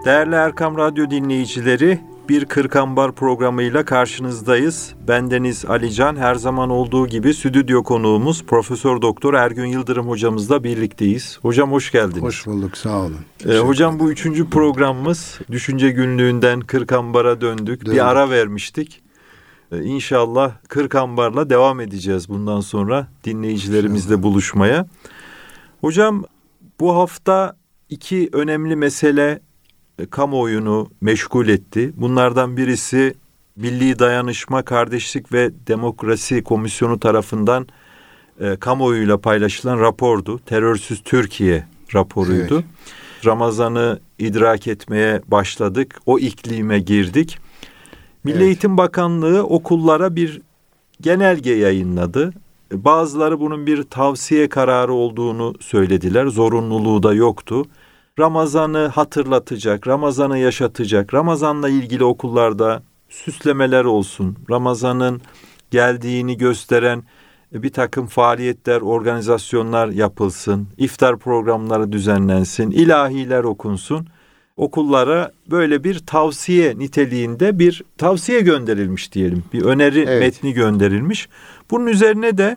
Değerli Erkam Radyo dinleyicileri, bir Kırkambar programıyla karşınızdayız. Bendeniz Alican, her zaman olduğu gibi stüdyo konuğumuz Profesör Doktor Ergün Yıldırım hocamızla birlikteyiz. Hocam hoş geldiniz. Hoş bulduk, sağ olun. Hocam bu 3. programımız. Düşünce Günlüğü'nden Kırkambar'a döndük. Bir ara vermiştik. İnşallah Kırkambar'la devam edeceğiz bundan sonra dinleyicilerimizle buluşmaya. Hocam bu hafta 2 önemli mesele kamuoyunu meşgul etti. Bunlardan birisi Milli Dayanışma, Kardeşlik ve Demokrasi Komisyonu tarafından kamuoyuyla paylaşılan rapordu. Terörsüz Türkiye raporuydu. Evet. Ramazan'ı idrak etmeye başladık. O iklime girdik. Milli Eğitim Bakanlığı okullara bir genelge yayınladı. Bazıları bunun bir tavsiye kararı olduğunu söylediler. Zorunluluğu da yoktu. Ramazan'ı hatırlatacak, Ramazan'ı yaşatacak, Ramazan'la ilgili okullarda süslemeler olsun, Ramazan'ın geldiğini gösteren bir takım faaliyetler, organizasyonlar yapılsın, iftar programları düzenlensin, ilahiler okunsun. Okullara böyle bir tavsiye niteliğinde bir tavsiye gönderilmiş diyelim. Bir öneri metni gönderilmiş. Bunun üzerine de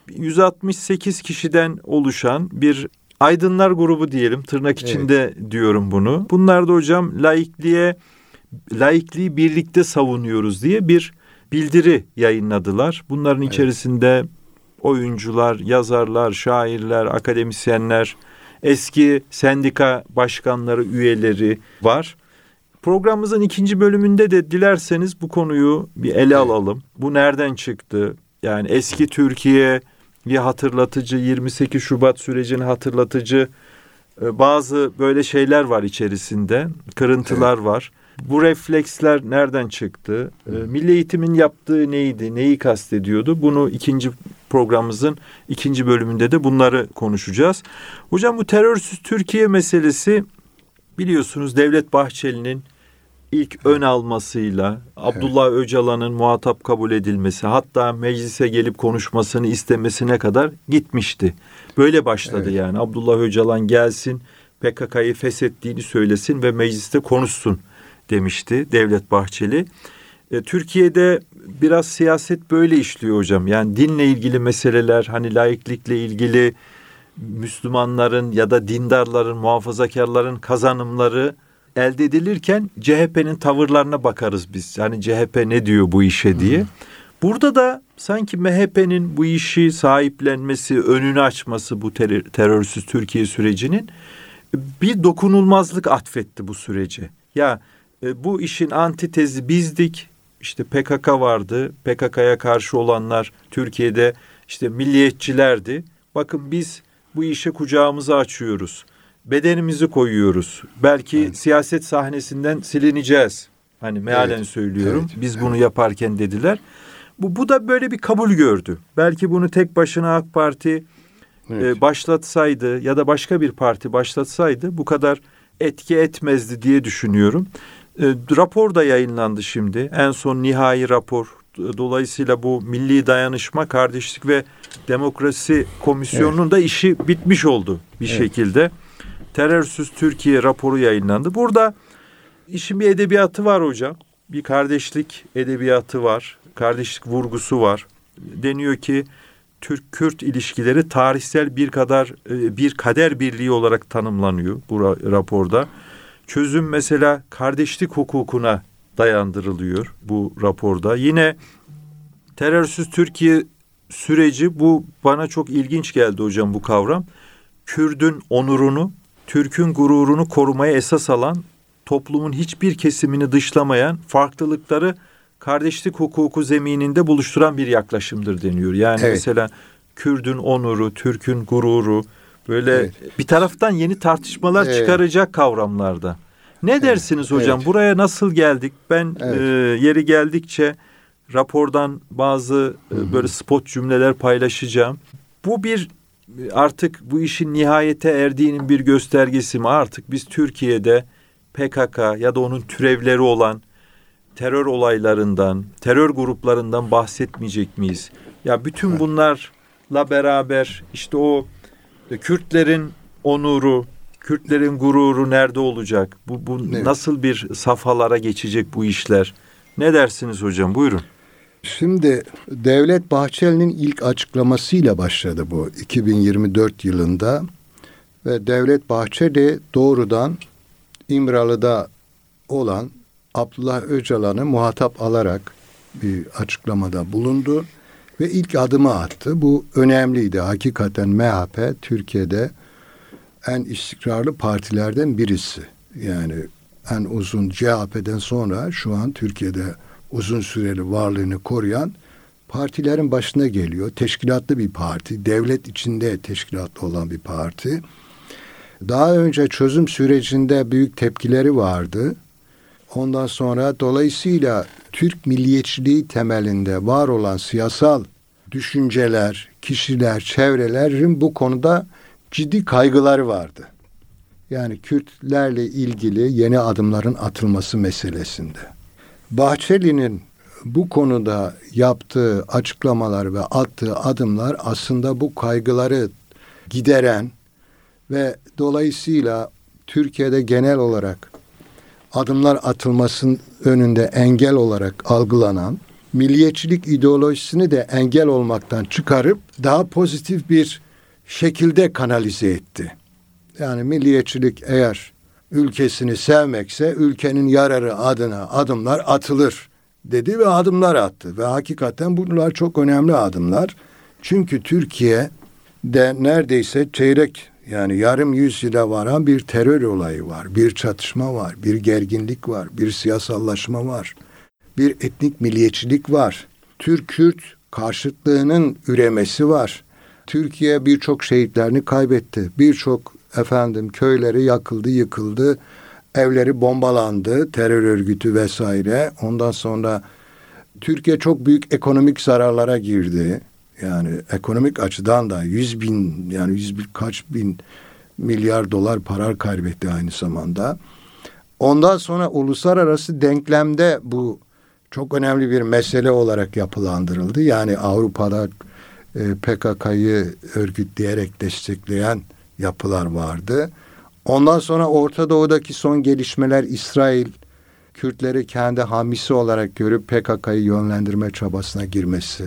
168 kişiden oluşan bir aydınlar grubu diyelim, tırnak içinde diyorum bunu. Bunlar da hocam laikliği birlikte savunuyoruz diye bir bildiri yayınladılar. Bunların içerisinde oyuncular, yazarlar, şairler, akademisyenler, eski sendika başkanları, üyeleri var. Programımızın 2. bölümünde de dilerseniz bu konuyu bir ele alalım. Bu nereden çıktı? Yani eski Türkiye'yi hatırlatıcı, 28 Şubat sürecini hatırlatıcı bazı böyle şeyler var içerisinde, kırıntılar var. Bu refleksler nereden çıktı? Milli Eğitim'in yaptığı neydi, neyi kastediyordu? Bunu 2. programımızın 2. bölümünde de bunları konuşacağız. Hocam bu terörsüz Türkiye meselesi biliyorsunuz Devlet Bahçeli'nin ilk ön almasıyla Abdullah Öcalan'ın muhatap kabul edilmesi, hatta meclise gelip konuşmasını istemesine kadar gitmişti. Böyle başladı yani. Abdullah Öcalan gelsin, PKK'yı feshettiğini söylesin ve mecliste konuşsun demişti Devlet Bahçeli. Türkiye'de biraz siyaset böyle işliyor hocam. Yani dinle ilgili meseleler, hani laiklikle ilgili Müslümanların ya da dindarların, muhafazakarların kazanımları elde edilirken CHP'nin tavırlarına bakarız biz. Yani CHP ne diyor bu işe diye. Burada da sanki MHP'nin bu işi sahiplenmesi, önünü açması bu terörsüz Türkiye sürecinin bir dokunulmazlık atfetti bu sürece. Ya bu işin antitezi bizdik. İşte PKK vardı. PKK'ya karşı olanlar Türkiye'de işte milliyetçilerdi. Bakın biz bu işe kucağımızı açıyoruz. Bedenimizi koyuyoruz. Belki siyaset sahnesinden silineceğiz. Hani mealen söylüyorum. Biz bunu yaparken dediler. Bu da böyle bir kabul gördü. Belki bunu tek başına AK Parti başlatsaydı ya da başka bir parti başlatsaydı bu kadar etki etmezdi diye düşünüyorum. Rapor da yayınlandı şimdi. En son nihai rapor. Dolayısıyla bu Milli Dayanışma, Kardeşlik ve Demokrasi Komisyonu'nun da işi bitmiş oldu bir şekilde. Terörsüz Türkiye raporu yayınlandı. Burada işin bir edebiyatı var hocam. Bir kardeşlik edebiyatı var. Kardeşlik vurgusu var. Deniyor ki Türk-Kürt ilişkileri tarihsel bir kader birliği olarak tanımlanıyor bu raporda. Çözüm mesela kardeşlik hukukuna dayandırılıyor bu raporda. Yine terörsüz Türkiye süreci, bu bana çok ilginç geldi hocam bu kavram. Kürdün onurunu, Türk'ün gururunu korumaya esas alan, toplumun hiçbir kesimini dışlamayan, farklılıkları kardeşlik hukuku zemininde buluşturan bir yaklaşımdır deniyor. Yani mesela Kürdün onuru, Türk'ün gururu, böyle bir taraftan yeni tartışmalar çıkaracak kavramlarda. Ne dersiniz hocam? Buraya nasıl geldik? Ben yeri geldikçe rapordan bazı böyle spot cümleler paylaşacağım. Bu bir artık bu işin nihayete erdiğinin bir göstergesi mi? Artık biz Türkiye'de PKK ya da onun türevleri olan terör olaylarından, terör gruplarından bahsetmeyecek miyiz? Ya bütün bunlarla beraber işte o Kürtlerin onuru, Kürtlerin gururu nerede olacak? Bu Evet. nasıl bir safhalara geçecek bu işler? Ne dersiniz hocam? Buyurun. Şimdi Devlet Bahçeli'nin ilk açıklamasıyla başladı bu 2024 yılında ve Devlet Bahçeli doğrudan İmralı'da olan Abdullah Öcalan'ı muhatap alarak bir açıklamada bulundu ve ilk adımı attı. Bu önemliydi. Hakikaten MHP Türkiye'de en istikrarlı partilerden birisi. Yani en uzun CHP'den sonra şu an Türkiye'de uzun süreli varlığını koruyan partilerin başına geliyor. Teşkilatlı bir parti, devlet içinde teşkilatlı olan bir parti. Daha önce çözüm sürecinde büyük tepkileri vardı. Ondan sonra dolayısıyla Türk milliyetçiliği temelinde var olan siyasal düşünceler, kişiler, çevrelerin bu konuda ciddi kaygıları vardı. Yani Kürtlerle ilgili yeni adımların atılması meselesinde. Bahçeli'nin bu konuda yaptığı açıklamalar ve attığı adımlar aslında bu kaygıları gideren ve dolayısıyla Türkiye'de genel olarak adımlar atılmasının önünde engel olarak algılanan milliyetçilik ideolojisini de engel olmaktan çıkarıp daha pozitif bir şekilde kanalize etti. Yani milliyetçilik eğer ülkesini sevmekse ülkenin yararı adına adımlar atılır dedi ve adımlar attı. Ve hakikaten bunlar çok önemli adımlar. Çünkü Türkiye'de neredeyse çeyrek yani yarım yüzyıla varan bir terör olayı var. Bir çatışma var, bir gerginlik var, bir siyasallaşma var. Bir etnik milliyetçilik var. Türk-Kürt karşıtlığının üremesi var. Türkiye birçok şehitlerini kaybetti. Birçok köyleri yakıldı, yıkıldı. Evleri bombalandı, terör örgütü vesaire. Ondan sonra Türkiye çok büyük ekonomik zararlara girdi. Yani ekonomik açıdan da 100 kaç bin milyar dolar para kaybetti aynı zamanda. Ondan sonra uluslararası denklemde bu çok önemli bir mesele olarak yapılandırıldı. Yani Avrupa'da PKK'yı örgütleyerek destekleyen yapılar vardı. Ondan sonra Orta Doğu'daki son gelişmeler İsrail Kürtleri kendi hamisi olarak görüp PKK'yı yönlendirme çabasına girmesi.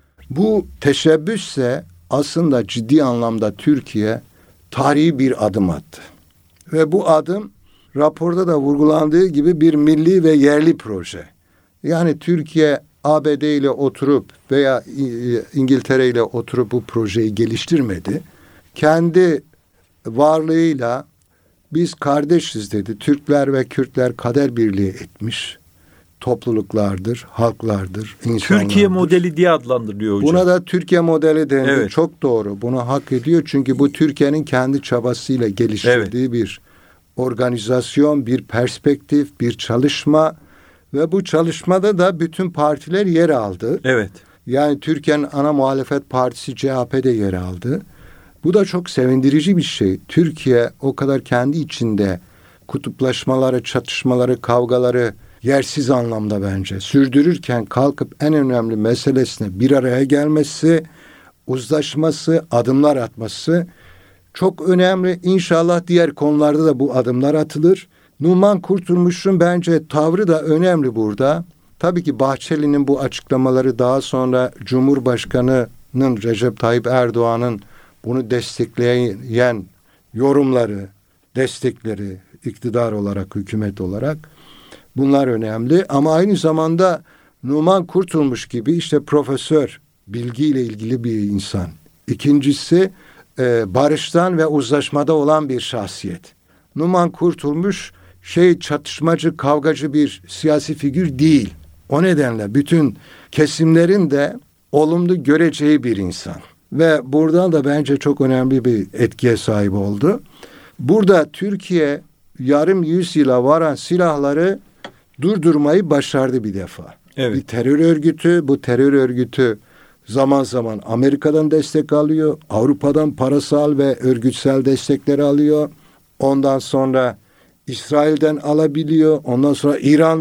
Bu teşebbüsse aslında ciddi anlamda Türkiye tarihi bir adım attı. Ve bu adım raporda da vurgulandığı gibi bir milli ve yerli proje. Yani Türkiye ABD ile oturup veya İngiltere ile oturup bu projeyi geliştirmedi. Kendi varlığıyla biz kardeşiz dedi. Türkler ve Kürtler kader birliği etmiş topluluklardır, halklardır, insanlardır. Türkiye modeli diye adlandırılıyor hocam. Buna da Türkiye modeli denildi. Evet. Çok doğru. Bunu hak ediyor. Çünkü bu Türkiye'nin kendi çabasıyla geliştirdiği bir organizasyon, bir perspektif, bir çalışma ve bu çalışmada da bütün partiler yer aldı. Evet. Yani Türkiye'nin ana muhalefet partisi CHP'de yer aldı. Bu da çok sevindirici bir şey. Türkiye o kadar kendi içinde kutuplaşmaları, çatışmaları, kavgaları yersiz anlamda bence sürdürürken kalkıp en önemli meselesine bir araya gelmesi, uzlaşması, adımlar atması çok önemli. İnşallah diğer konularda da bu adımlar atılır. Numan Kurtulmuş'un bence tavrı da önemli burada. Tabii ki Bahçeli'nin bu açıklamaları daha sonra Cumhurbaşkanı'nın Recep Tayyip Erdoğan'ın bunu destekleyen yorumları, destekleri iktidar olarak, hükümet olarak bunlar önemli. Ama aynı zamanda Numan Kurtulmuş gibi işte profesör, bilgiyle ilgili bir insan. İkincisi barıştan ve uzlaşmada olan bir şahsiyet. Numan Kurtulmuş çatışmacı, kavgacı bir siyasi figür değil. O nedenle bütün kesimlerin de olumlu göreceği bir insan. Ve buradan da bence çok önemli bir etkiye sahip oldu. Burada Türkiye yarım yüzyıla varan silahları durdurmayı başardı bir defa. Evet. Bir terör örgütü, bu terör örgütü zaman zaman Amerika'dan destek alıyor, Avrupa'dan parasal ve örgütsel destekleri alıyor. Ondan sonra İsrail'den alabiliyor, ondan sonra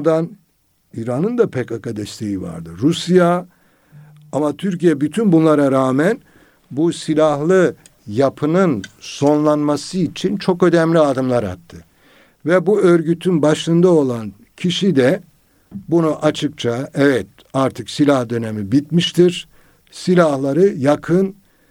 İran'ın da PKK desteği vardı. Rusya, ama Türkiye bütün bunlara rağmen bu silahlı yapının sonlanması için çok önemli adımlar attı. Ve bu örgütün başında olan kişi de bunu açıkça, evet artık silah dönemi bitmiştir, silahları yakın,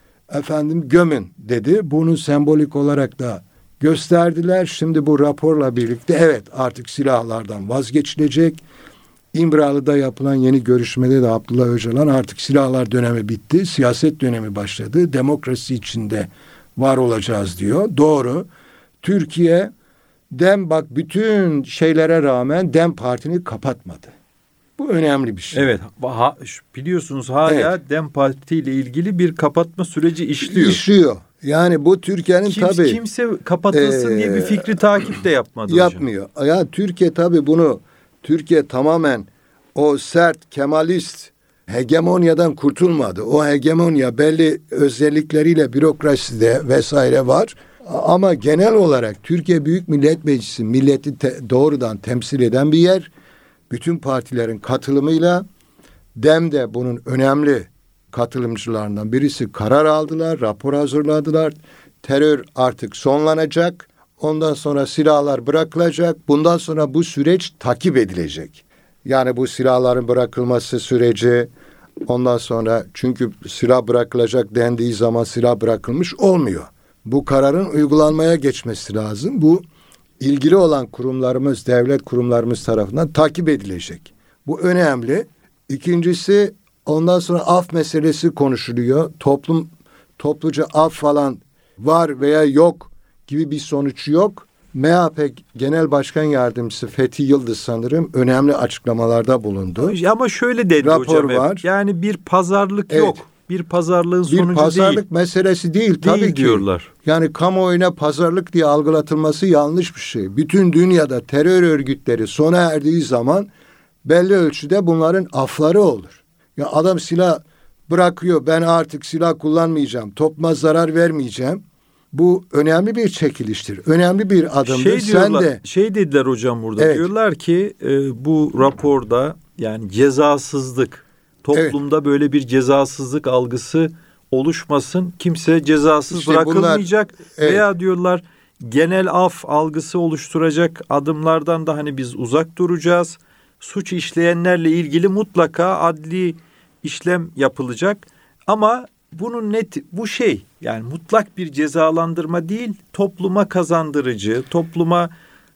gömün dedi. Bunu sembolik olarak da gösterdiler. Şimdi bu raporla birlikte evet artık silahlardan vazgeçilecek. İmralı'da yapılan yeni görüşmede de Abdullah Öcalan artık silahlar dönemi bitti, siyaset dönemi başladı, demokrasi içinde var olacağız diyor. Doğru. Türkiye bak bütün şeylere rağmen DEM Parti'ni kapatmadı. Bu önemli bir şey. Evet. Biliyorsunuz hala evet. DEM Parti ile ilgili bir kapatma süreci işliyor. İşliyor. Yani bu Türkiye'nin tabii. Kimse kapatılsın diye bir fikri takip de yapmadı yapmıyor. hocam. Ya Türkiye tabii Türkiye tamamen o sert Kemalist hegemonyadan kurtulmadı. O hegemonya belli özellikleriyle bürokraside vesaire var. Ama genel olarak Türkiye Büyük Millet Meclisi milleti doğrudan temsil eden bir yer. Bütün partilerin katılımıyla DEM de bunun önemli katılımcılarından birisi karar aldılar, rapor hazırladılar. Terör artık sonlanacak. Ondan sonra silahlar bırakılacak. Bundan sonra bu süreç takip edilecek. Yani bu silahların bırakılması süreci ondan sonra çünkü silah bırakılacak dendiği zaman silah bırakılmış olmuyor. Bu kararın uygulanmaya geçmesi lazım. Bu ilgili olan kurumlarımız, devlet kurumlarımız tarafından takip edilecek. Bu önemli. İkincisi ondan sonra af meselesi konuşuluyor. Topluca af falan var veya yok gibi bir sonuç yok. MHP Genel Başkan Yardımcısı Fethi Yıldız sanırım önemli açıklamalarda bulundu. Ama şöyle dedi rapor hocam. Var. Yani bir pazarlık evet. yok. Bir pazarlığın sonucu değil. Bir pazarlık meselesi değil tabii ki. Diyorlar. Yani kamuoyuna pazarlık diye algılatılması yanlış bir şey. Bütün dünyada terör örgütleri sona erdiği zaman belli ölçüde bunların afları olur. Ya adam silah bırakıyor, ben artık silah kullanmayacağım, topluma zarar vermeyeceğim. Bu önemli bir çekiliştir. Önemli bir adımdır. Şey dediler hocam burada. Evet. Diyorlar ki bu raporda yani cezasızlık, toplumda böyle bir cezasızlık algısı oluşmasın. Kimse cezasız bırakılmayacak veya diyorlar genel af algısı oluşturacak adımlardan da hani biz uzak duracağız. Suç işleyenlerle ilgili mutlaka adli işlem yapılacak. Ama bunun bu yani mutlak bir cezalandırma değil, topluma kazandırıcı, topluma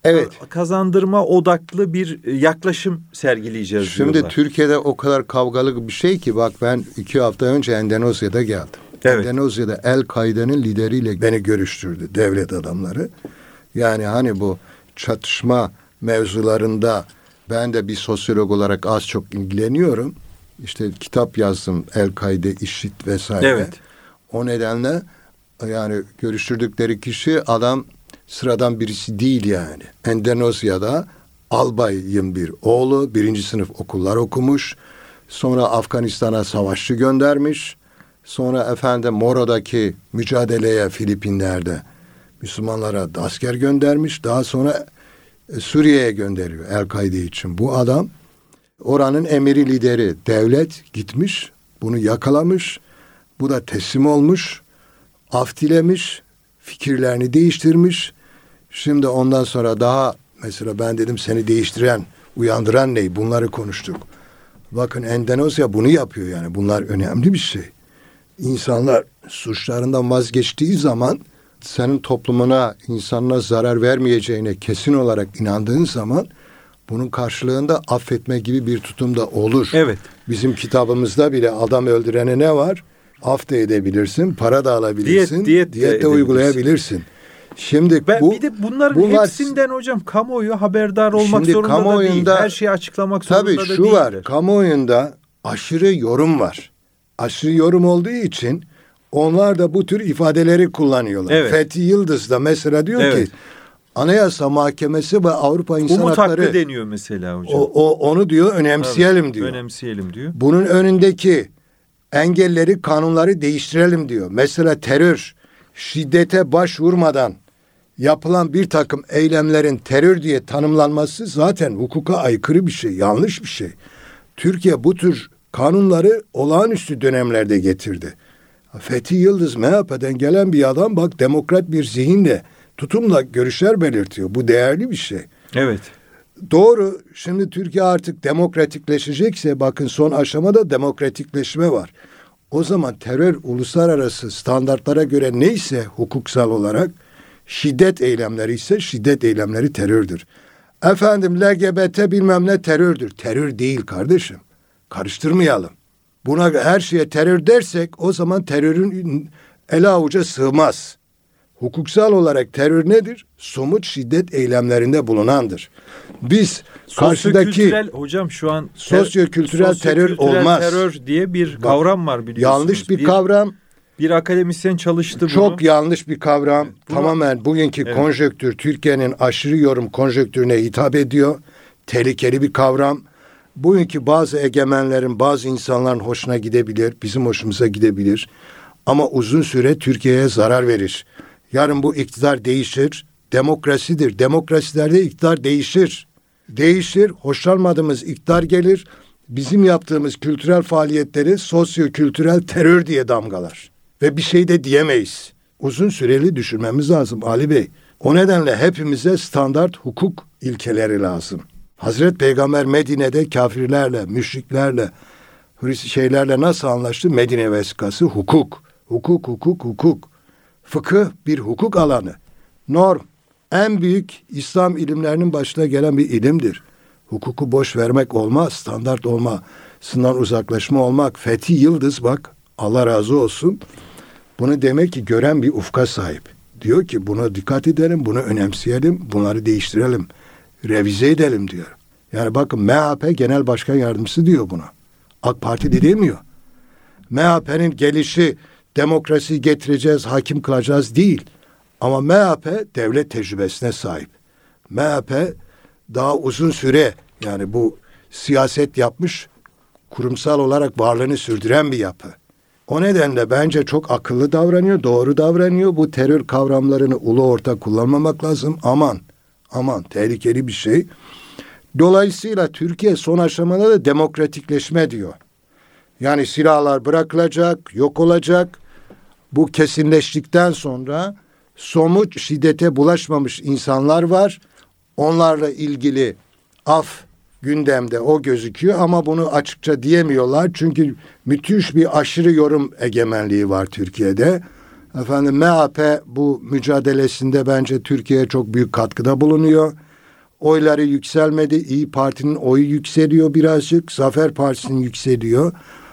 kazandırma odaklı bir yaklaşım sergileyeceğiz Şimdi diyorlar. Türkiye'de o kadar kavgalı bir şey ki bak ben 2 hafta önce Endonezya'da geldim. Evet. Endonezya'da El-Kaide'nin lideriyle beni görüştürdü devlet adamları. Yani hani bu çatışma mevzularında ben de bir sosyolog olarak az çok ilgileniyorum. İşte kitap yazdım El-Kaide, IŞİD vesaire. Evet. O nedenle yani görüştürdükleri kişi adam sıradan birisi değil yani. Endonezya'da albayın bir oğlu, 1. sınıf okullar okumuş. Sonra Afganistan'a savaşçı göndermiş. Sonra Moro'daki mücadeleye Filipinler'de Müslümanlara asker göndermiş. Daha sonra Suriye'ye gönderiyor El-Kaide için. Bu adam oranın emiri lideri, devlet gitmiş, bunu yakalamış. Bu da teslim olmuş, af dilemiş, fikirlerini değiştirmiş. Şimdi ondan sonra daha mesela ben dedim seni değiştiren, uyandıran ne? Bunları konuştuk. Bakın Endonezya bunu yapıyor yani. Bunlar önemli bir şey. İnsanlar suçlarından vazgeçtiği zaman senin toplumuna, insanına zarar vermeyeceğine kesin olarak inandığın zaman bunun karşılığında affetme gibi bir tutum da olur. Evet. Bizim kitabımızda bile adam öldürene ne var? Af da edebilirsin, para da alabilirsin, diyet de uygulayabilirsin. Şimdi bir de bunların hepsinden hocam kamuoyu haberdar olmak zorunda da değil. Her şeyi açıklamak zorunda da değil. Tabii şu var, kamuoyunda aşırı yorum var. Aşırı yorum olduğu için onlar da bu tür ifadeleri kullanıyorlar. Evet. Fethi Yıldız da mesela diyor ki Anayasa Mahkemesi ve Avrupa İnsan Umut Hakları hakkı deniyor mesela hocam. Onu diyor önemseyelim diyor. Önemseyelim diyor. Bunun önündeki engelleri, kanunları değiştirelim diyor. Mesela terör, şiddete başvurmadan yapılan bir takım eylemlerin terör diye tanımlanması zaten hukuka aykırı bir şey, yanlış bir şey. Türkiye bu tür kanunları olağanüstü dönemlerde getirdi. Fethi Yıldız MHP'den gelen bir adam, bak demokrat bir zihinle, tutumla görüşler belirtiyor. Bu değerli bir şey. Evet. Doğru. Şimdi Türkiye artık demokratikleşecekse, bakın son aşamada demokratikleşme var. O zaman terör uluslararası standartlara göre neyse hukuksal olarak, şiddet eylemleri ise şiddet eylemleri terördür. Efendim LGBT bilmem ne terördür. Terör değil kardeşim. Karıştırmayalım. Buna her şeye terör dersek o zaman terörün ele avuca sığmaz. Hukuksal olarak terör nedir? Somut şiddet eylemlerinde bulunandır. Biz karşıdaki hocam şu an sosyokültürel terör olmaz. Terör diye bir kavram var biliyorsunuz. Yanlış bir kavram. Bir akademisyen çalıştı bunu. Çok yanlış bir kavram. Evet, tamamen bugünkü konjonktür, Türkiye'nin aşırı yorum konjonktürüne hitap ediyor. Tehlikeli bir kavram. Bugünkü bazı egemenlerin, bazı insanların hoşuna gidebilir, bizim hoşumuza gidebilir. Ama uzun süre Türkiye'ye zarar verir. Yarın bu iktidar değişir. Demokrasidir. Demokrasilerde iktidar değişir. Değişir. Hoşlanmadığımız iktidar gelir. Bizim yaptığımız kültürel faaliyetleri sosyo-kültürel terör diye damgalar. Ve bir şey de diyemeyiz. Uzun süreli düşünmemiz lazım Ali Bey. O nedenle hepimize standart hukuk ilkeleri lazım. Hazreti Peygamber Medine'de kafirlerle, müşriklerle, şeylerle nasıl anlaştı? Medine vesikası hukuk. Hukuk. Fıkıh bir hukuk alanı. Norm. En büyük İslam ilimlerinin başına gelen bir ilimdir. Hukuku boş vermek olmaz, standart olmasından uzaklaşma olmak. Fethi Yıldız bak, Allah razı olsun. Bunu demek ki gören bir ufka sahip. Diyor ki buna dikkat edelim, bunu önemseyelim, bunları değiştirelim, revize edelim diyor. Yani bakın MHP Genel Başkan Yardımcısı diyor buna. AK Parti de demiyor. MHP'nin gelişi demokrasiyi getireceğiz, hakim kılacağız değil. Ama MHP devlet tecrübesine sahip. MHP daha uzun süre yani bu siyaset yapmış, kurumsal olarak varlığını sürdüren bir yapı. O nedenle bence çok akıllı davranıyor, doğru davranıyor. Bu terör kavramlarını ulu orta kullanmamak lazım. Aman tehlikeli bir şey. Dolayısıyla Türkiye son aşamada da demokratikleşme diyor. Yani silahlar bırakılacak, yok olacak. Bu kesinleştikten sonra somut şiddete bulaşmamış insanlar var. Onlarla ilgili af gündemde o gözüküyor ama bunu açıkça diyemiyorlar. Çünkü müthiş bir aşırı yorum egemenliği var Türkiye'de. Efendim MHP bu mücadelesinde bence Türkiye'ye çok büyük katkıda bulunuyor. Oyları yükselmedi. İYİ Parti'nin oyu yükseliyor birazcık. Zafer Partisi'nin yükseliyor.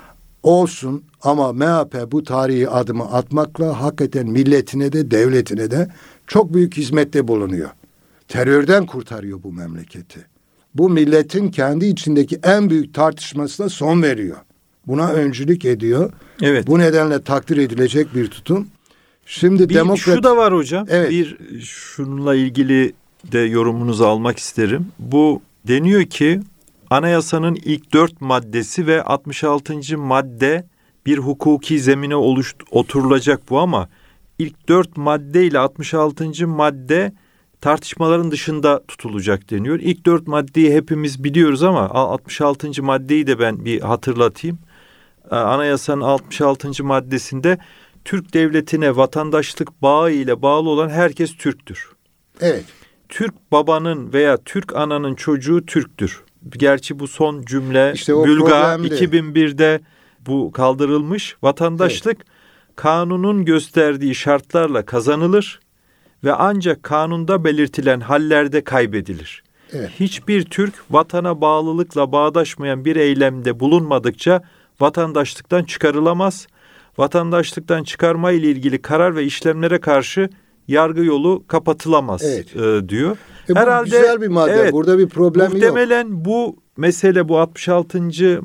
Olsun ama MHP bu tarihi adımı atmakla hakikaten milletine de devletine de çok büyük hizmette bulunuyor. Terörden kurtarıyor bu memleketi. Bu milletin kendi içindeki en büyük tartışmasına son veriyor. Buna öncülük ediyor. Evet. Bu nedenle takdir edilecek bir tutum. Şimdi şu da var hocam. Evet. Bir şununla ilgili de yorumunuzu almak isterim. Bu deniyor ki anayasanın ilk 4 maddesi ve 66. madde bir hukuki zemine oturulacak bu ama ilk 4 madde ile 66. madde tartışmaların dışında tutulacak deniyor. İlk 4 maddeyi hepimiz biliyoruz ama 66. maddeyi de ben bir hatırlatayım. Anayasanın 66. maddesinde Türk devletine vatandaşlık bağı ile bağlı olan herkes Türktür. Evet. Türk babanın veya Türk ananın çocuğu Türktür. Gerçi bu son cümle işte Bülga 2001'de bu kaldırılmış. Vatandaşlık kanunun gösterdiği şartlarla kazanılır ve ancak kanunda belirtilen hallerde kaybedilir. Evet. Hiçbir Türk vatana bağlılıkla bağdaşmayan bir eylemde bulunmadıkça vatandaşlıktan çıkarılamaz. Vatandaşlıktan çıkarma ile ilgili karar ve işlemlere karşı yargı yolu kapatılamaz diyor. Herhalde güzel bir madde. Evet, burada bir problem yok. Muhtemelen bu mesele bu 66.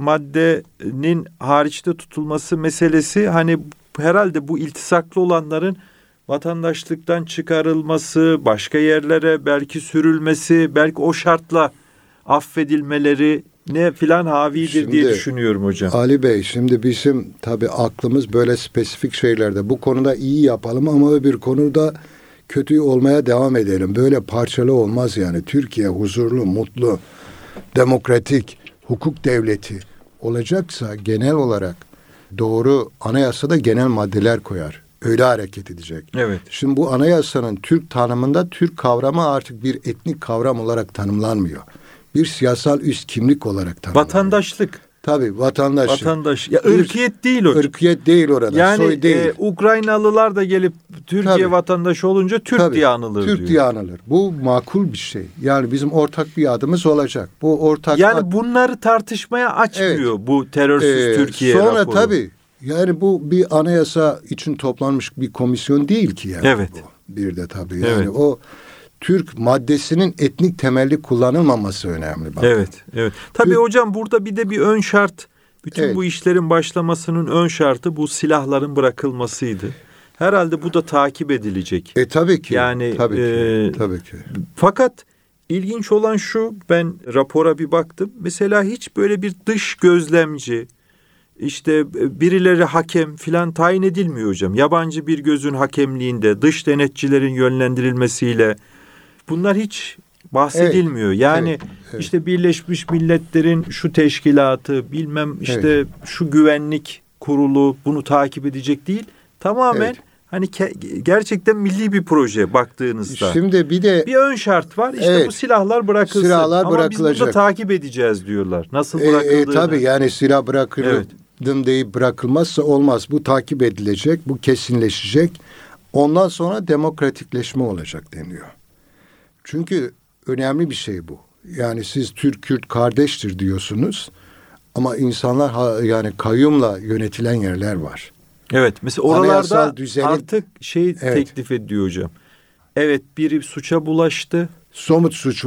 maddenin hariçte tutulması meselesi hani herhalde bu iltisaklı olanların vatandaşlıktan çıkarılması, başka yerlere belki sürülmesi, belki o şartla affedilmeleri ne filan havidir şimdi, diye düşünüyorum hocam. Ali Bey şimdi bizim tabii aklımız böyle spesifik şeylerde. Bu konuda iyi yapalım ama öbür konuda kötü olmaya devam edelim. Böyle parçalı olmaz yani. Türkiye huzurlu, mutlu, demokratik, hukuk devleti olacaksa genel olarak doğru anayasada genel maddeler koyar. Öyle hareket edecek. Evet. Şimdi bu anayasanın Türk tanımında Türk kavramı artık bir etnik kavram olarak tanımlanmıyor. Bir siyasal üst kimlik olarak tanımlanıyor. Vatandaşlık. Tabii vatandaşlık. Vatandaş. Ya ırkiyet değil o. Irkiyet değil orada. Yani soy değil. Ukraynalılar da gelip Türkiye Tabii. vatandaşı olunca Türk Tabii, diye anılır Türk diyor. diye anılır. Bu makul bir şey. Yani bizim ortak bir adımız olacak. Bu ortak Yani bunları tartışmaya açmıyor bu terörsüz Türkiye sonra raporu. tabii yani bu bir anayasa için toplanmış bir komisyon değil ki yani. Evet. Bu. Bir de tabii yani Evet. o Türk maddesinin etnik temelli kullanılmaması önemli. Bakın. Evet. Tabii hocam burada bir de bir ön şart. Bütün bu işlerin başlamasının ön şartı bu silahların bırakılmasıydı. Herhalde bu da takip edilecek. Tabii ki. Yani tabii ki. Fakat ilginç olan şu, ben rapora bir baktım. Mesela hiç böyle bir dış gözlemci, işte birileri hakem filan tayin edilmiyor hocam. Yabancı bir gözün hakemliğinde, dış denetçilerin yönlendirilmesiyle bunlar hiç bahsedilmiyor. Yani işte Birleşmiş Milletler'in şu teşkilatı, bilmem işte şu güvenlik kurulu bunu takip edecek değil. Tamamen hani gerçekten milli bir proje baktığınızda. Şimdi bir ön şart var. İşte bu silahlar bırakılsın. Silahlar ama bırakılacak. biz bunu da takip edeceğiz diyorlar. Nasıl bırakıldığını. Tabii yani silah bırakıldım deyip bırakılmazsa olmaz. Bu takip edilecek, bu kesinleşecek. Ondan sonra demokratikleşme olacak deniyor. Çünkü önemli bir şey bu. Yani siz Türk-Kürt kardeştir diyorsunuz. Ama insanlar yani kayyumla yönetilen yerler var. Evet. Mesela oralarda artık teklif ediyor hocam. Evet, biri suça bulaştı. Somut suç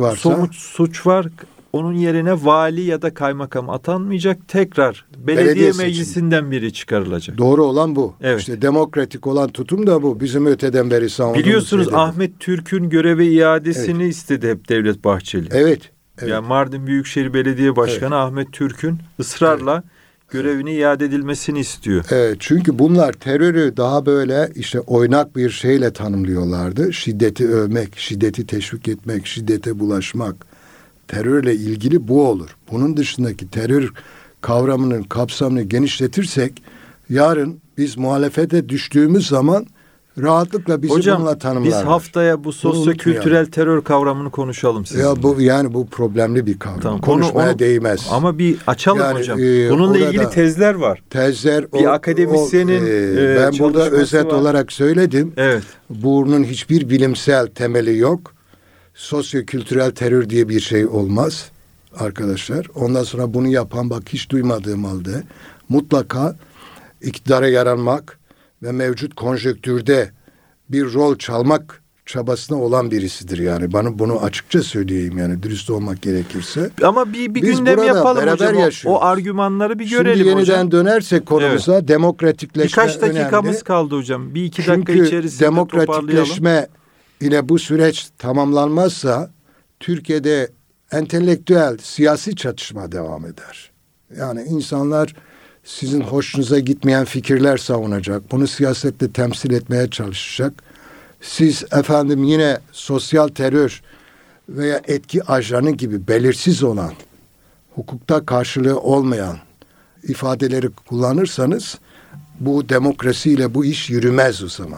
var. Onun yerine vali ya da kaymakam atanmayacak. Tekrar belediye meclisinden biri çıkarılacak. Doğru olan bu. Evet. İşte demokratik olan tutum da bu. Bizim öteden beri savunduğumuz. Biliyorsunuz Ahmet Türk'ün göreve iadesini istedi hep Devlet Bahçeli. Evet. Yani Mardin Büyükşehir Belediye Başkanı Ahmet Türk'ün ısrarla görevini iade edilmesini istiyor. Evet, çünkü bunlar terörü daha böyle işte oynak bir şeyle tanımlıyorlardı. Şiddeti övmek, şiddeti teşvik etmek, şiddete bulaşmak. Terörle ilgili bu olur. Bunun dışındaki terör kavramının kapsamını genişletirsek yarın biz muhalefete düştüğümüz zaman rahatlıkla bizi bununla tanımlarlar. Biz haftaya bu sosyo-kültürel terör kavramını konuşalım sizinle. Ya bu problemli bir kavram. Tamam, konuşmaya değmez. Ama bir açalım hocam. Bununla ilgili tezler var. Bir akademisyenin ben burada özet olarak söyledim. Evet. Bunun hiçbir bilimsel temeli yok. Sosyo-kültürel terör diye bir şey olmaz arkadaşlar. Ondan sonra bunu yapan hiç duymadığım halde mutlaka iktidara yaranmak ve mevcut konjonktürde bir rol çalmak çabasına olan birisidir yani. Bana bunu açıkça söyleyeyim yani dürüst olmak gerekirse. Ama bir gündem yapalım hocam. O argümanları bir görelim hocam. Şimdi yeniden dönersek konumuza demokratikleşme önemli. Birkaç dakikamız kaldı hocam. Bir iki dakika içerisinde demokratikleşme ile bu süreç tamamlanmazsa Türkiye'de entelektüel, siyasi çatışma devam eder. Yani insanlar sizin hoşunuza gitmeyen fikirler savunacak. Bunu siyasette temsil etmeye çalışacak. Siz yine sosyal terör veya etki ajanı gibi belirsiz olan, hukukta karşılığı olmayan ifadeleri kullanırsanız bu demokrasiyle bu iş yürümez o zaman.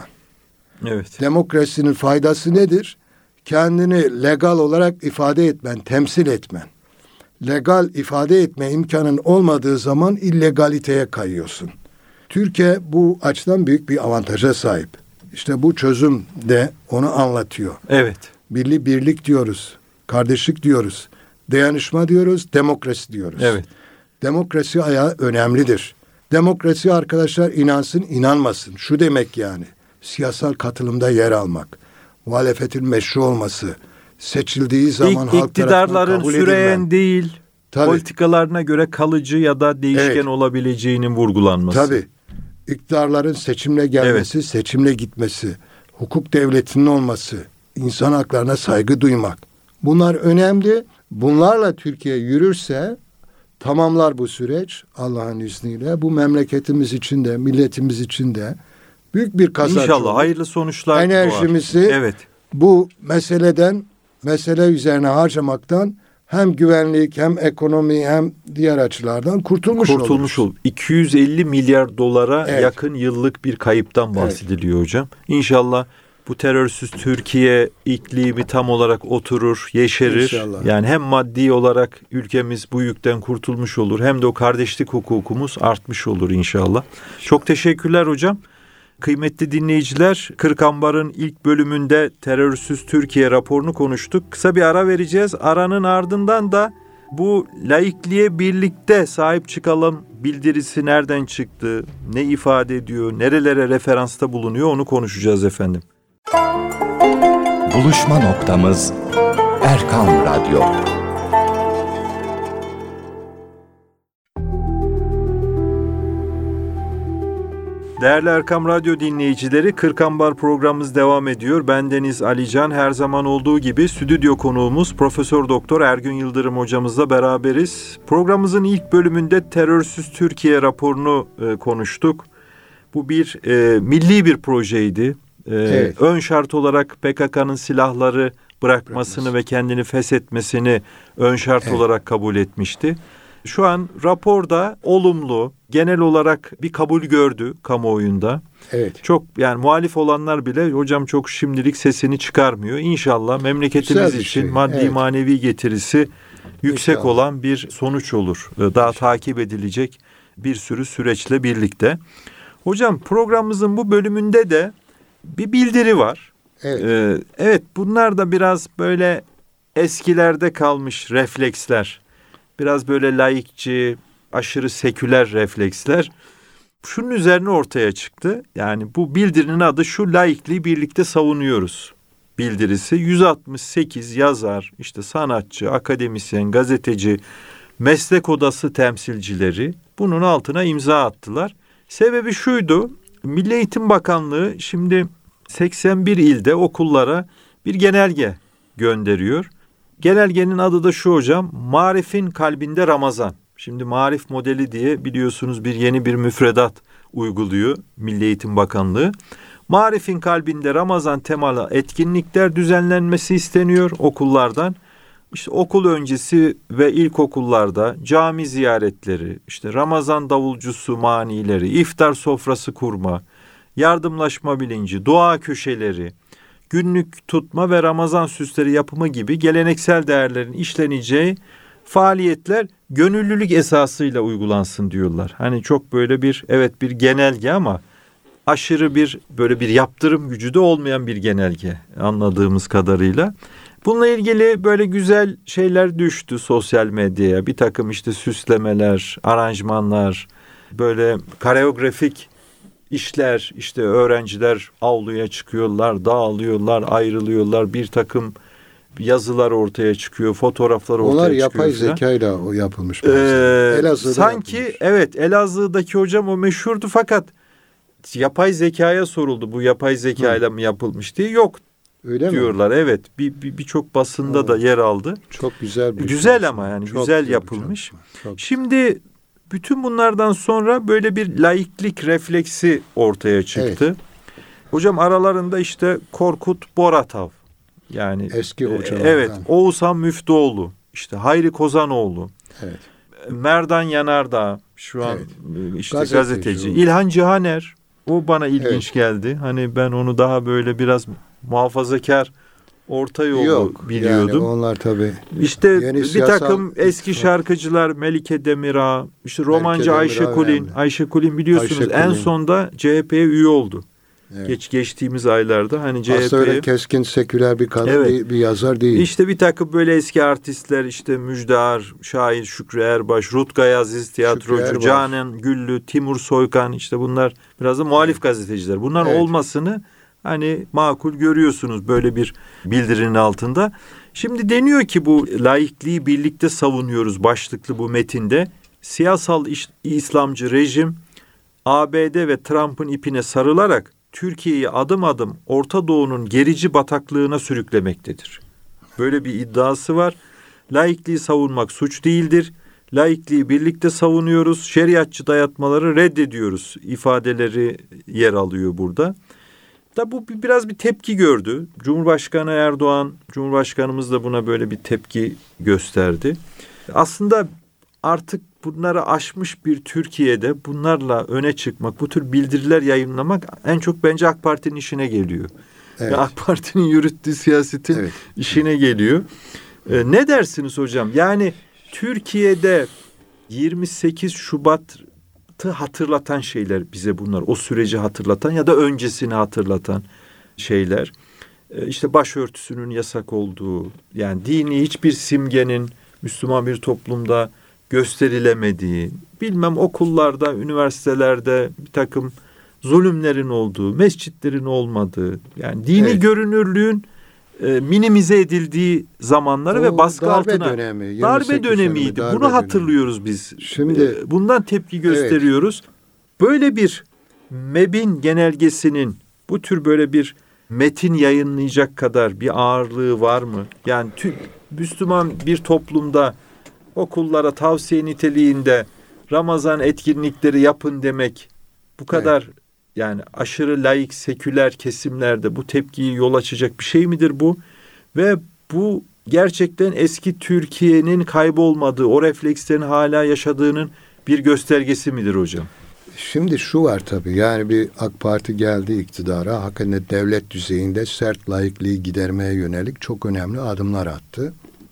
Evet. Demokrasinin faydası nedir? Kendini legal olarak ifade etmen, temsil etmen. Legal ifade etme imkanın olmadığı zaman illegaliteye kayıyorsun. Türkiye bu açıdan büyük bir avantaja sahip. İşte bu çözüm de onu anlatıyor. Evet. Birlik diyoruz, kardeşlik diyoruz, dayanışma diyoruz, demokrasi diyoruz. Evet. Demokrasi ayağı önemlidir. Demokrasi arkadaşlar inansın, inanmasın. Şu demek yani, siyasal katılımda yer almak, muhalefetin meşru olması, seçildiği zaman halk iktidarların süreyen değil, politikalarına göre kalıcı ya da değişken olabileceğinin vurgulanması. Tabii. İktidarların seçimle gelmesi, seçimle gitmesi, hukuk devletinin olması, insan haklarına saygı duymak. Bunlar önemli. Bunlarla Türkiye yürürse tamamlar bu süreç Allah'ın izniyle. Bu memleketimiz için de, milletimiz için de büyük bir kazanç. İnşallah hayırlı sonuçlar enerjimizi bu mesele üzerine harcamaktan hem güvenlik hem ekonomi hem diğer açılardan kurtulmuş olur. 250 milyar dolara yakın yıllık bir kayıptan bahsediliyor hocam. İnşallah bu terörsüz Türkiye iklimi tam olarak oturur, yeşerir. İnşallah. Yani hem maddi olarak ülkemiz bu yükten kurtulmuş olur, hem de o kardeşlik hukukumuz artmış olur inşallah. Çok teşekkürler hocam. Kıymetli dinleyiciler, Kırkambar'ın ilk bölümünde terörsüz Türkiye raporunu konuştuk. Kısa bir ara vereceğiz. Aranın ardından da bu laikliğe birlikte sahip çıkalım bildirisi nereden çıktı, ne ifade ediyor, nerelere referansta bulunuyor onu konuşacağız efendim. Buluşma noktamız Erkam Radyo. Değerli Erkam Radyo dinleyicileri, Kırkambar programımız devam ediyor. Bendeniz Ali Can, her zaman olduğu gibi stüdyo konuğumuz Profesör Doktor Ergün Yıldırım hocamızla beraberiz. Programımızın ilk bölümünde terörsüz Türkiye raporunu konuştuk. Bu bir milli bir projeydi. Ön şart olarak PKK'nın silahları bırakmasını ve kendini feshetmesini ön şart olarak kabul etmişti. Şu an raporda olumlu, genel olarak bir kabul gördü kamuoyunda. Evet. Çok, yani muhalif olanlar bile hocam çok şimdilik sesini çıkarmıyor. İnşallah memleketimiz için maddi manevi getirisi yüksek olan bir sonuç olur. Daha takip edilecek bir sürü süreçle birlikte. Hocam, programımızın bu bölümünde de bir bildiri var. Evet, bunlar da biraz böyle eskilerde kalmış refleksler. Biraz böyle laikçi, aşırı seküler refleksler. Şunun üzerine ortaya çıktı. Yani bu bildirinin adı şu: laikliği birlikte savunuyoruz bildirisi. 168 yazar, işte sanatçı, akademisyen, gazeteci, meslek odası temsilcileri bunun altına imza attılar. Sebebi şuydu: Milli Eğitim Bakanlığı şimdi 81 ilde okullara bir genelge gönderiyor. Genelgenin adı da şu hocam: Marif'in kalbinde Ramazan. Şimdi Marif modeli diye biliyorsunuz yeni bir müfredat uyguluyor Milli Eğitim Bakanlığı. Marif'in kalbinde Ramazan temalı etkinlikler düzenlenmesi isteniyor okullardan. İşte okul öncesi ve ilkokullarda cami ziyaretleri, işte Ramazan davulcusu manileri, iftar sofrası kurma, yardımlaşma bilinci, dua köşeleri, günlük tutma ve Ramazan süsleri yapımı gibi geleneksel değerlerin işleneceği faaliyetler gönüllülük esasıyla uygulansın diyorlar. Hani çok böyle bir genelge ama aşırı bir yaptırım gücü de olmayan bir genelge anladığımız kadarıyla. Bununla ilgili böyle güzel şeyler düştü sosyal medyaya. Bir takım işte süslemeler, aranjmanlar, böyle koreografik işler, işte öğrenciler avluya çıkıyorlar, dağılıyorlar, ayrılıyorlar, bir takım yazılar ortaya çıkıyor, fotoğraflar ortaya çıkıyor. Onlar yapay zekayla o yapılmış. Sanki yapılmış. Evet, Elazığ'daki hocam o meşhurdu, fakat yapay zekaya soruldu, bu yapay zekayla mı yapılmış diye. Yok öyle diyorlar. Mi? Evet, birçok basında da yer aldı. Çok güzel bir güzel ama yani çok güzel yapılmış. Çok. Şimdi bütün bunlardan sonra böyle bir laiklik refleksi ortaya çıktı. Evet. Hocam aralarında işte Korkut Boratav, yani eski hocalar. Evet, Oğuzhan Müftüoğlu, işte Hayri Kozanoğlu. Evet. Merdan Yanardağ şu an işte gazeteci. İlhan Cihaner, o bana ilginç geldi. Hani ben onu daha böyle biraz muhafazakar, orta yolu biliyordum. Yani onlar tabii. İşte bir takım eski şarkıcılar, Melike Demirağ, işte romancı Ayşe Kulin biliyorsunuz en sonda CHP'ye üye oldu. Evet. Geçtiğimiz aylarda hani CHP'ye. Aslında öyle keskin seküler bir kadın, bir yazar değil. İşte bir takım böyle eski artistler, işte Müjdar, şair Şükrü Erbaş, Rutkay Aziz tiyatrocu, Canan Güllü, Timur Soykan, işte bunlar biraz da muhalif gazeteciler. Bunların olmasını hani makul görüyorsunuz böyle bir bildirinin altında. Şimdi deniyor ki bu laikliği birlikte savunuyoruz başlıklı bu metinde. Siyasal İslamcı rejim ABD ve Trump'ın ipine sarılarak Türkiye'yi adım adım Orta Doğu'nun gerici bataklığına sürüklemektedir. Böyle bir iddiası var. Laikliği savunmak suç değildir. Laikliği birlikte savunuyoruz. Şeriatçı dayatmaları reddediyoruz ifadeleri yer alıyor burada. Da bu biraz bir tepki gördü. Cumhurbaşkanı Erdoğan, Cumhurbaşkanımız da buna böyle bir tepki gösterdi. Aslında artık bunları aşmış bir Türkiye'de bunlarla öne çıkmak, bu tür bildiriler yayınlamak en çok bence AK Parti'nin işine geliyor. Evet. AK Parti'nin yürüttüğü siyasetin işine geliyor. Ne dersiniz hocam? Yani Türkiye'de 28 Şubat'ı hatırlatan şeyler bize bunlar. O süreci hatırlatan ya da öncesini hatırlatan şeyler. İşte başörtüsünün yasak olduğu, yani dini hiçbir simgenin Müslüman bir toplumda gösterilemediği, bilmem okullarda, üniversitelerde bir takım zulümlerin olduğu, mescitlerin olmadığı, yani dini görünürlüğün minimize edildiği zamanları ve baskı altına. Darbe dönemiydi. Bunu hatırlıyoruz biz. Şimdi bundan tepki gösteriyoruz. Böyle bir MEB'in genelgesinin bu tür böyle bir metin yayınlayacak kadar bir ağırlığı var mı? Yani Müslüman bir toplumda okullara tavsiye niteliğinde Ramazan etkinlikleri yapın demek bu kadar yani aşırı laik, seküler kesimlerde bu tepkiyi yol açacak bir şey midir bu? Ve bu gerçekten eski Türkiye'nin kaybolmadığı, o reflekslerin hala yaşadığının bir göstergesi midir hocam? Şimdi şu var tabii, yani bir AK Parti geldi iktidara, hakikaten devlet düzeyinde sert laikliği gidermeye yönelik çok önemli adımlar attı.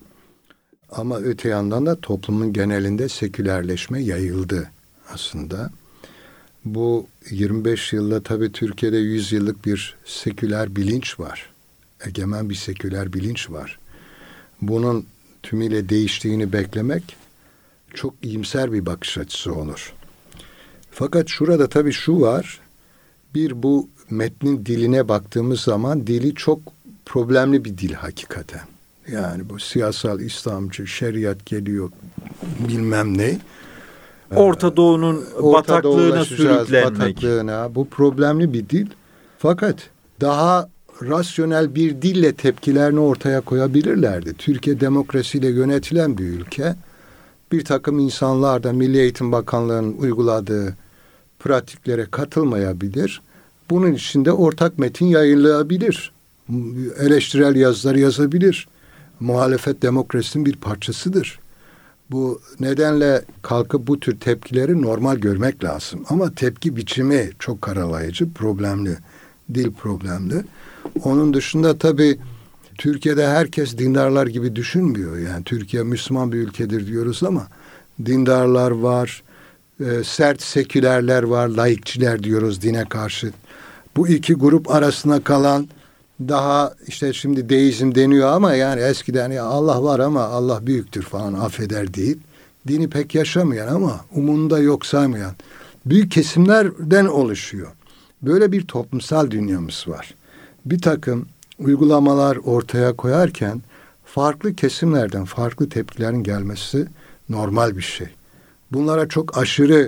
Ama öte yandan da toplumun genelinde sekülerleşme yayıldı aslında. Bu 25 yılda tabii Türkiye'de 100 yıllık bir seküler bilinç var. Egemen bir seküler bilinç var. Bunun tümüyle değiştiğini beklemek çok iyimser bir bakış açısı olur. Fakat şurada tabii şu var. Bu metnin diline baktığımız zaman dili çok problemli bir dil hakikaten. Yani bu siyasal İslamcı, şeriat geliyor bilmem ne. Orta Doğu'nun bataklığına sürüklenmek. Bu problemli bir dil. Fakat daha rasyonel bir dille tepkilerini ortaya koyabilirlerdi. Türkiye demokrasiyle yönetilen bir ülke. Bir takım insanlar da Milli Eğitim Bakanlığı'nın uyguladığı pratiklere katılmayabilir. Bunun için de ortak metin yayınlayabilir. Eleştirel yazılar yazabilir. Muhalefet demokrasinin bir parçasıdır. Bu nedenle kalkıp bu tür tepkileri normal görmek lazım. Ama tepki biçimi çok karalayıcı, problemli. Dil problemli. Onun dışında tabii Türkiye'de herkes dindarlar gibi düşünmüyor. Yani Türkiye Müslüman bir ülkedir diyoruz ama dindarlar var, sert sekülerler var, laikçiler diyoruz dine karşı. Bu iki grup arasında kalan daha işte şimdi deizm deniyor ama yani eskiden ya Allah var ama Allah büyüktür falan affeder deyip dini pek yaşamayan ama umunda yok saymayan büyük kesimlerden oluşuyor. Böyle bir toplumsal dünyamız var. Bir takım uygulamalar ortaya koyarken farklı kesimlerden farklı tepkilerin gelmesi normal bir şey. Bunlara çok aşırı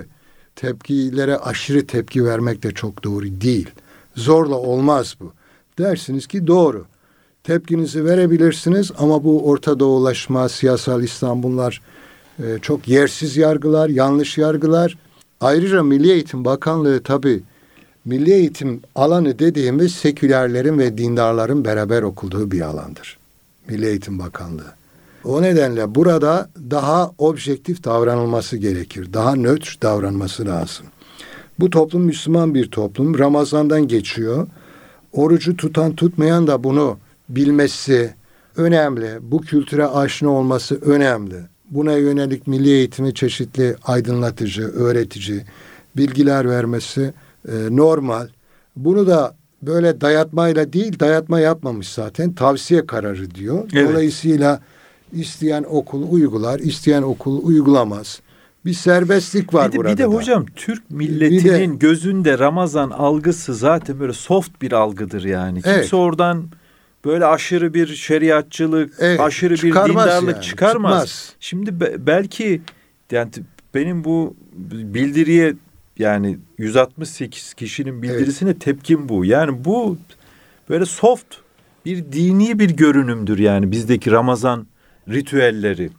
tepki vermek de çok doğru değil. Zorla olmaz bu. Dersiniz ki doğru. Tepkinizi verebilirsiniz ama bu Orta Doğulaşma, siyasal İslam bunlar çok yersiz yargılar, yanlış yargılar. Ayrıca Milli Eğitim Bakanlığı tabii milli eğitim alanı dediğimiz sekülerlerin ve dindarların beraber okulduğu bir alandır. Milli Eğitim Bakanlığı. O nedenle burada daha objektif davranılması gerekir. Daha nötr davranması lazım. Bu toplum Müslüman bir toplum. Ramazan'dan geçiyor. Orucu tutan tutmayan da bunu bilmesi önemli. Bu kültüre aşina olması önemli. Buna yönelik milli eğitimi çeşitli aydınlatıcı, öğretici bilgiler vermesi normal. Bunu da böyle dayatmayla değil, dayatma yapmamış zaten. Tavsiye kararı diyor. Evet. Dolayısıyla isteyen okul uygular, isteyen okul uygulamaz. Bir serbestlik var burada. Bir de hocam Türk milletinin gözünde Ramazan algısı zaten böyle soft bir algıdır yani. Kimse oradan böyle aşırı bir şeriatçılık, aşırı bir dindarlık yani, çıkarmaz. Şimdi belki yani benim bu bildiriye yani 168 kişinin bildirisine tepkim bu. Yani bu böyle soft bir dini bir görünümdür yani bizdeki Ramazan ritüelleri.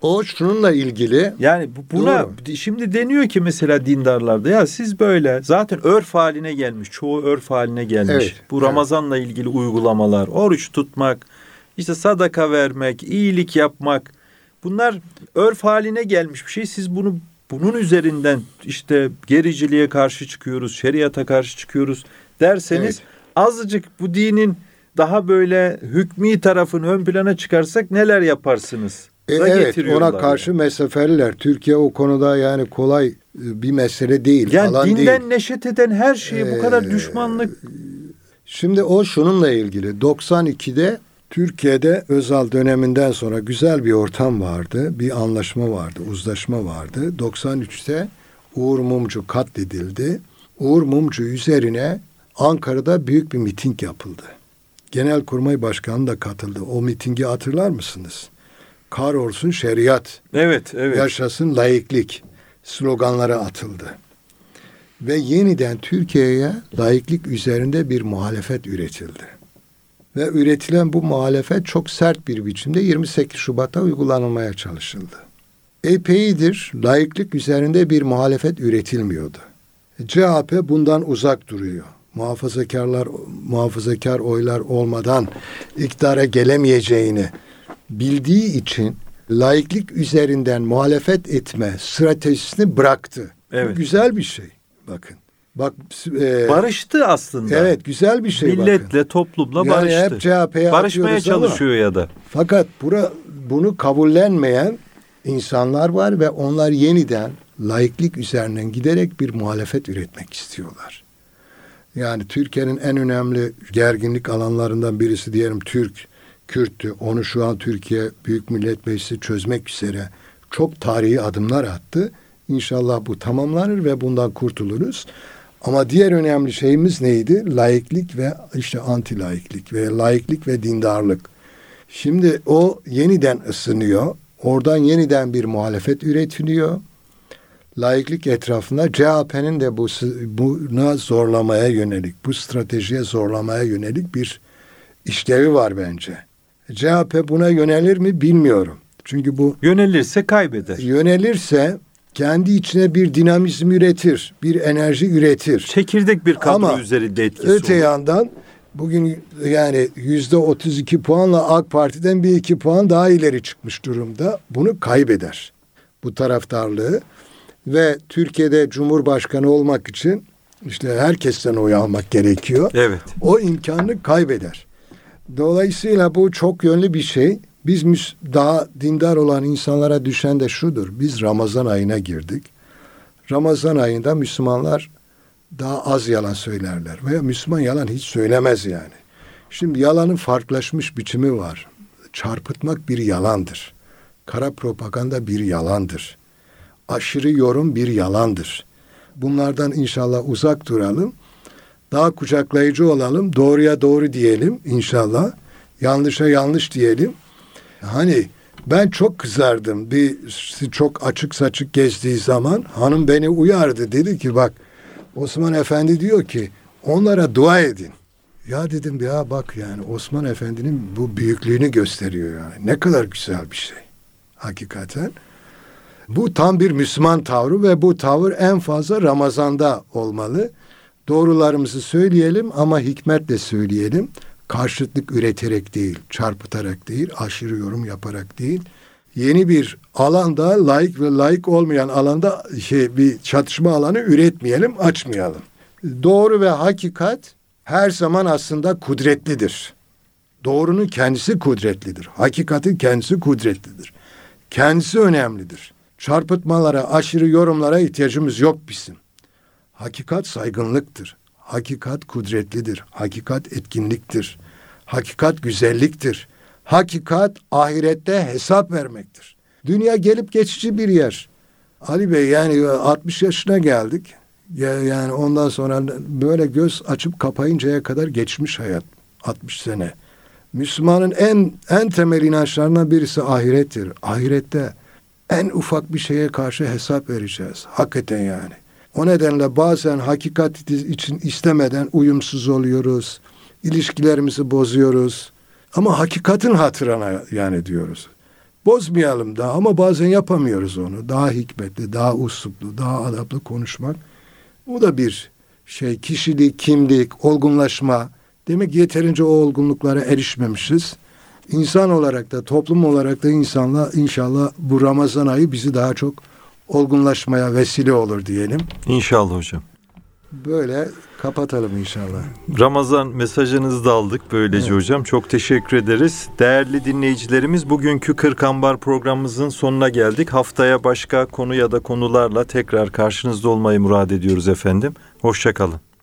O şununla ilgili. Yani buna şimdi deniyor ki mesela dindarlarda ya siz böyle zaten örf haline gelmiş. Çoğu örf haline gelmiş. Evet, bu Ramazan'la ilgili uygulamalar, oruç tutmak, işte sadaka vermek, iyilik yapmak. Bunlar örf haline gelmiş bir şey. Siz bunun üzerinden işte gericiliğe karşı çıkıyoruz, şeriata karşı çıkıyoruz derseniz azıcık bu dinin daha böyle hükmî tarafını ön plana çıkarsak neler yaparsınız? Evet, ona karşı mesafeliler. Türkiye o konuda yani kolay bir mesele değil. Yani alan dinden değil. neşet eden her şeye bu kadar düşmanlık. Şimdi o şununla ilgili. 92'de Türkiye'de Özal döneminden sonra güzel bir ortam vardı. Bir anlaşma vardı, uzlaşma vardı. 93'te Uğur Mumcu katledildi. Uğur Mumcu üzerine Ankara'da büyük bir miting yapıldı. Genelkurmay Başkanı da katıldı. O mitingi hatırlar mısınız? Kahrolsun şeriat, Evet. yaşasın laiklik sloganları atıldı. Ve yeniden Türkiye'ye laiklik üzerinde bir muhalefet üretildi. Ve üretilen bu muhalefet çok sert bir biçimde 28 Şubat'ta uygulanmaya çalışıldı. Epeydir laiklik üzerinde bir muhalefet üretilmiyordu. CHP bundan uzak duruyor. Muhafazakar oylar olmadan iktidara gelemeyeceğini bildiği için laiklik üzerinden muhalefet etme stratejisini bıraktı. Evet. Bu güzel bir şey. Bakın. Barıştı aslında. Evet, güzel bir şey. Milletle, toplumla yani barıştı. Hep CHP'ye barışmaya çalışıyor ama, ya da. Fakat bunu kabullenmeyen insanlar var ve onlar yeniden laiklik üzerinden giderek bir muhalefet üretmek istiyorlar. Yani Türkiye'nin en önemli gerginlik alanlarından birisi diyelim Kürttü. Onu şu an Türkiye Büyük Millet Meclisi çözmek üzere çok tarihi adımlar attı. İnşallah bu tamamlanır ve bundan kurtuluruz. Ama diğer önemli şeyimiz neydi? Laiklik ve işte anti-laiklik ve laiklik ve dindarlık. Şimdi o yeniden ısınıyor. Oradan yeniden bir muhalefet üretiliyor. Laiklik etrafında CHP'nin de buna zorlamaya yönelik, bu stratejiye zorlamaya yönelik bir işlevi var bence. CHP buna yönelir mi bilmiyorum. Çünkü bu yönelirse kaybeder. Yönelirse kendi içine bir dinamizm üretir, bir enerji üretir. Çekirdek bir kadro üzerinde etkisi olur. Öte yandan bugün yani %32 puanla AK Parti'den 1-2 puan daha ileri çıkmış durumda. Bunu kaybeder. Bu taraftarlığı ve Türkiye'de Cumhurbaşkanı olmak için işte herkesten oy almak gerekiyor. Evet. O imkanı kaybeder. Dolayısıyla bu çok yönlü bir şey. Biz daha dindar olan insanlara düşen de şudur. Biz Ramazan ayına girdik. Ramazan ayında Müslümanlar daha az yalan söylerler. Veya Müslüman yalan hiç söylemez yani. Şimdi yalanın farklılaşmış biçimi var. Çarpıtmak bir yalandır. Kara propaganda bir yalandır. Aşırı yorum bir yalandır. Bunlardan inşallah uzak duralım. Daha kucaklayıcı olalım. Doğruya doğru diyelim inşallah. Yanlışa yanlış diyelim. Hani ben çok kızardım. Çok açık saçık gezdiği zaman hanım beni uyardı. Dedi ki bak Osman Efendi diyor ki onlara dua edin. Ya dedim ya bak yani Osman Efendi'nin bu büyüklüğünü gösteriyor yani. Ne kadar güzel bir şey. Hakikaten. Bu tam bir Müslüman tavrı ve bu tavır en fazla Ramazan'da olmalı. Doğrularımızı söyleyelim ama hikmetle söyleyelim. Karşıtlık üreterek değil, çarpıtarak değil, aşırı yorum yaparak değil. Yeni bir alanda laik ve laik olmayan alanda bir çatışma alanı üretmeyelim, açmayalım. Doğru ve hakikat her zaman aslında kudretlidir. Doğrunun kendisi kudretlidir. Hakikatin kendisi kudretlidir. Kendisi önemlidir. Çarpıtmalara, aşırı yorumlara ihtiyacımız yok bizim. Hakikat saygınlıktır. Hakikat kudretlidir. Hakikat etkinliktir. Hakikat güzelliktir. Hakikat ahirette hesap vermektir. Dünya gelip geçici bir yer. Ali Bey yani 60 yaşına geldik. Yani ondan sonra böyle göz açıp kapayıncaya kadar geçmiş hayat. 60 sene. Müslümanın en temel inançlarından birisi ahirettir. Ahirette en ufak bir şeye karşı hesap vereceğiz. Hakikaten yani. O nedenle bazen hakikat için istemeden uyumsuz oluyoruz. İlişkilerimizi bozuyoruz. Ama hakikatin hatırına yani diyoruz. bozmayalım da, ama bazen yapamıyoruz onu. Daha hikmetli, daha usluplu, daha adaplı konuşmak. O da bir şey, kişilik, kimlik, olgunlaşma. Demek yeterince o olgunluklara erişmemişiz. İnsan olarak da, toplum olarak da inşallah bu Ramazan ayı bizi daha çok olgunlaşmaya vesile olur diyelim. İnşallah hocam. Böyle kapatalım inşallah. Ramazan mesajınızı da aldık böylece hocam. Çok teşekkür ederiz. Değerli dinleyicilerimiz, bugünkü Kırk-Ambar programımızın sonuna geldik. Haftaya başka konu ya da konularla tekrar karşınızda olmayı murad ediyoruz efendim. Hoşça kalın.